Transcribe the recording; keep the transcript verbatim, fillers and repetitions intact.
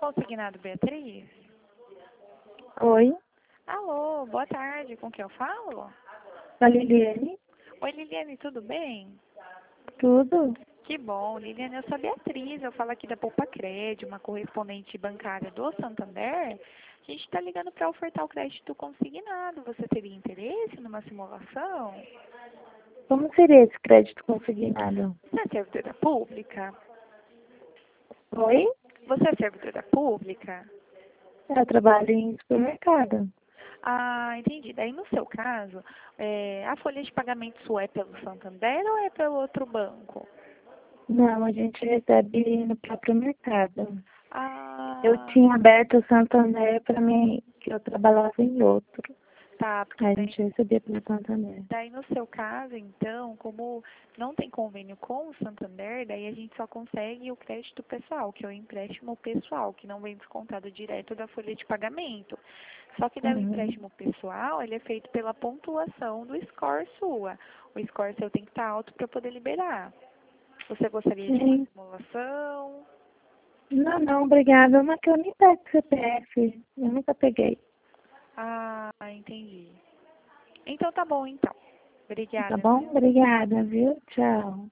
Consignado Beatriz? Oi, Alô, boa tarde, com quem eu falo? a Liliane, Oi, Liliane, tudo bem? tudo? Que bom, Liliane, eu sou a Beatriz, eu falo aqui da Poupa Cred, uma correspondente bancária do Santander. A gente está ligando para ofertar o crédito consignado. Você teria interesse numa simulação? Como seria esse crédito consignado? Você é servidora pública? Oi, Você é servidora pública? eu trabalho em supermercado. Ah, entendi. Daí, no seu caso, é, a folha de pagamento sua é pelo Santander ou é pelo outro banco? Não, a gente recebe no próprio mercado. Eu Ah, tinha aberto o Santander para mim, que eu trabalhava em outro. tá. Porque Aí a daí, gente recebia pelo Santander. daí, no seu caso, então, como não tem convênio com o Santander, daí a gente só consegue o crédito pessoal, que é o empréstimo pessoal, que não vem descontado direto da folha de pagamento. Só que daí o Uhum. empréstimo pessoal, ele é feito pela pontuação do score sua. O score seu tem que estar alto para poder liberar. Você gostaria de uma Sim. simulação? Não, não, obrigada. Mas que eu nem pego C P F. Eu nunca peguei. Ah, entendi. Então tá bom, então. Tá Obrigada, bom? viu? Obrigada, viu? Tchau.